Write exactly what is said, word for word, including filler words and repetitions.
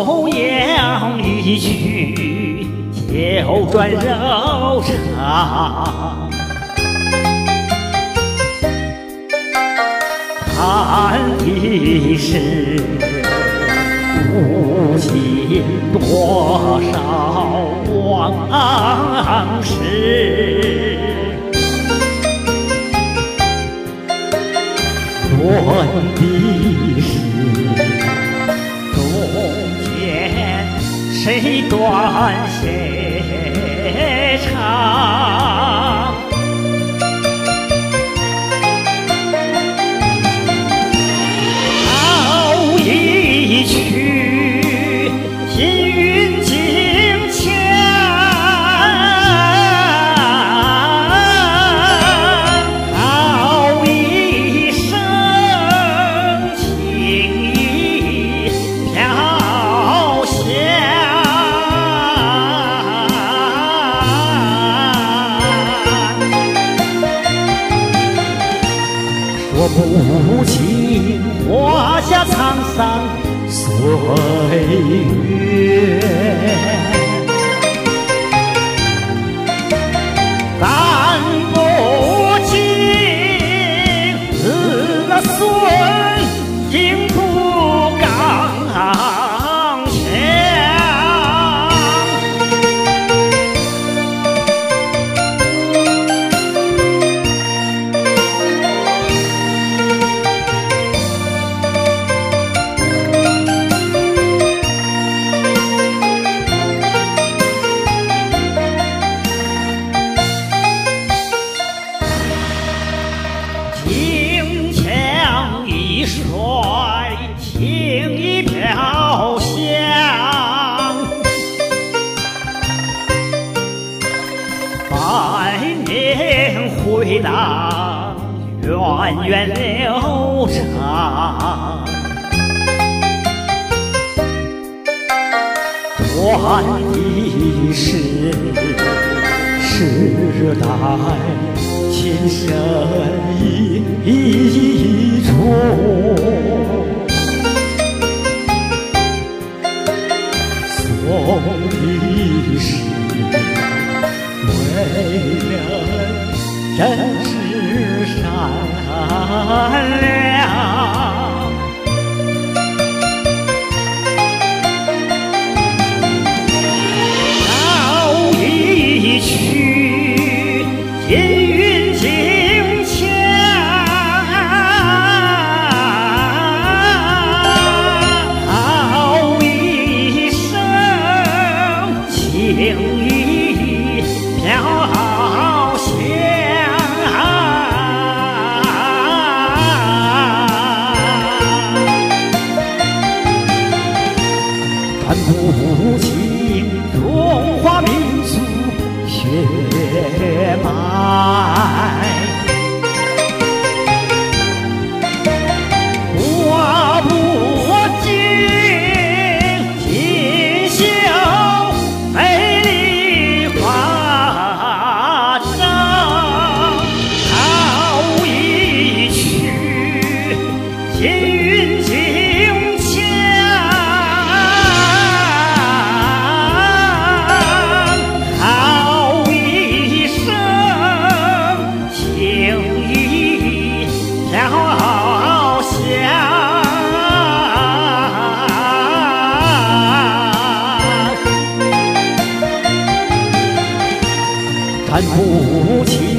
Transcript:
欧阳一曲，九转柔肠。看一世，无尽多少往事。论的是中间谁短谁长，好一曲金韵京腔，好一声情意飘香。说不尽华夏沧桑岁月，但不尽子孙应不刚强。金枪一甩，情意飘香，百年回荡，源远流长。断的是世代情深意重，送的是为人真实善良。好一曲金韵京腔，好一声情意飘香。看不尽中华民族血脉，画不尽锦绣美丽华章。好一曲金韵京腔，好一声情意飘香。看不尽